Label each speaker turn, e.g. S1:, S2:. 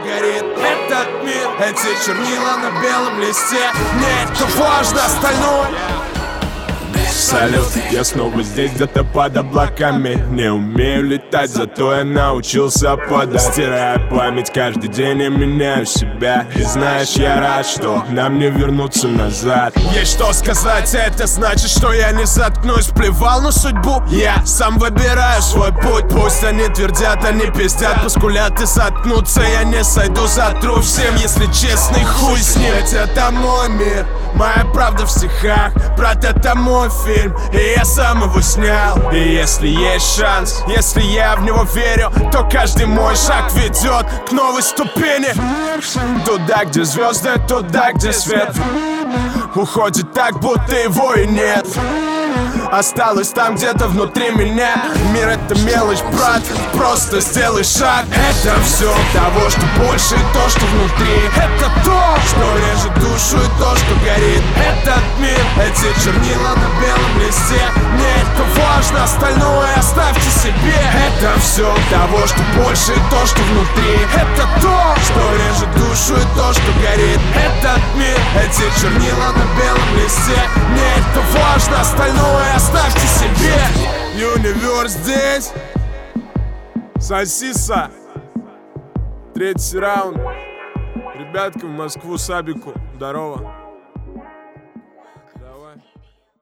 S1: горит этот мир. Эти чернила на белом листе, мне это важно, остальное.
S2: Салют, я снова здесь, где-то под облаками. Не умею летать, зато я научился падать. Стирая память каждый день, я меняю себя. И знаешь, я рад, что нам не вернуться назад.
S1: Есть что сказать, это значит, что я не заткнусь. Плевал на судьбу, я сам выбираю свой путь. Пусть они твердят, они пиздят, поскулят и заткнутся. Я не сойду, затру всем, если честный, хуй с ним. Ведь это мой мир, моя правда в стихах. Брат, это мой фильм, и я сам его снял. И если есть шанс, если я в него верю, то каждый мой шаг ведет к новой ступени. Туда, где звезды, туда, где свет уходит так, будто его и нет. Осталось там где-то внутри меня. Мир — это мелочь, брат, просто сделай шаг. Это все того, что больше, и то, что внутри. Это то, что режет душу, и то, что горит этот мир. Эти чернила на белом листе, мне это важно, остальное оставьте себе. Это все того, что больше, и то, что внутри. Это то, что режет душу, и то, что горит этот мир. Эти чернила на белом листе, мне это важно, остальное оставьте себе. Юниверс здесь. Сосиса. Третий раунд. Ребятки в Москву, Сабику. Здорово.